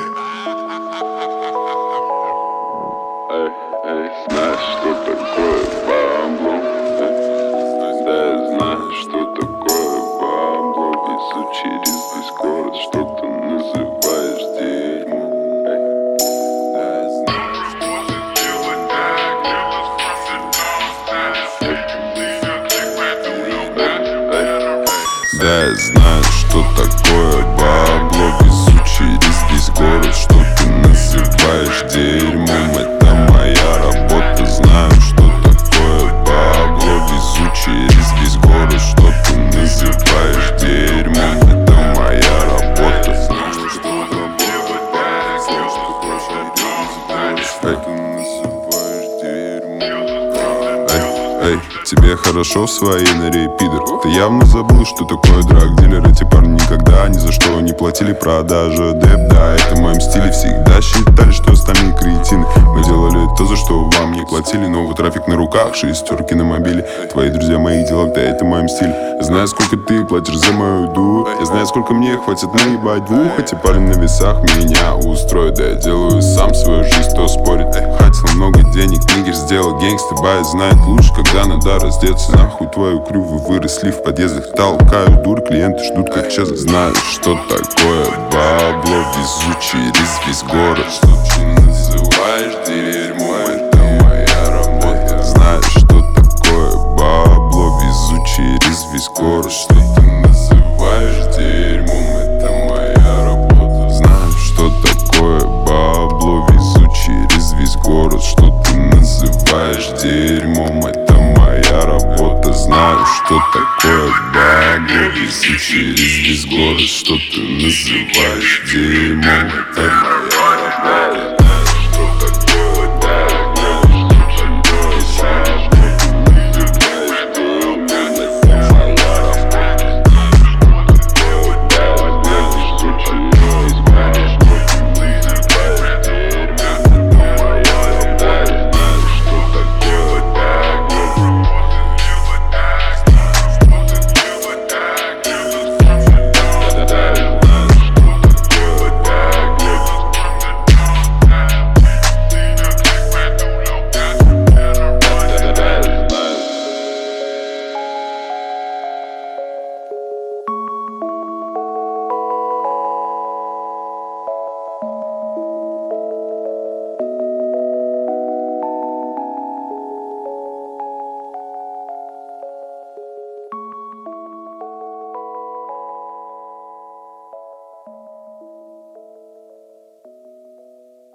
Знаешь, что такое бабло? Да, я знаю, что такое бабло. Везу через весь город, что ты называешь дерьмом. Да, я знаю, что такое бабло. Везу через весь город, что ты называешь дерьмом. Это моя работа, знаю, что такое бабло. Везу через весь город, что ты называешь дерьмом. Это моя работа, знаю, что такое тебе хорошо в своей норе, пидор. Ты явно забыл, что такое драг-дилер. Эти парни никогда ни за что не платили продажу. Деп, да, это в моем стиле. Всегда считали, что остальные кретины. Мы делали то, за что вам не платили. Новый трафик на руках, шестерки на мобиле. Твои друзья моих делах, да, это в моем стиле. Знаю, сколько ты платишь за мою дур. Я знаю, сколько мне хватит наебать двух. Эти парни на весах меня устроят. Да, я делаю сам свою жизнь, кто спорит. Хотел много денег, нигер сделал гангста. Байт знает лучше, когда надо раздеться. Нахуй твою крю, вы выросли в подъездах. Толкаю дур, клиенты ждут как час. Знаю, что такое бабло. Везу через весь город, что ты называешь дерьмом. Это моя работа. Знаю, что такое бабло. Везу через весь город, что ты называешь дерьмом. Это моя работа. Знаю, что такое бабло. Везу через весь город, что ты называешь дерьмом. Это моя работа. Знаю, что такое бабло. Везу через весь город, что ты называешь дерьмом. Это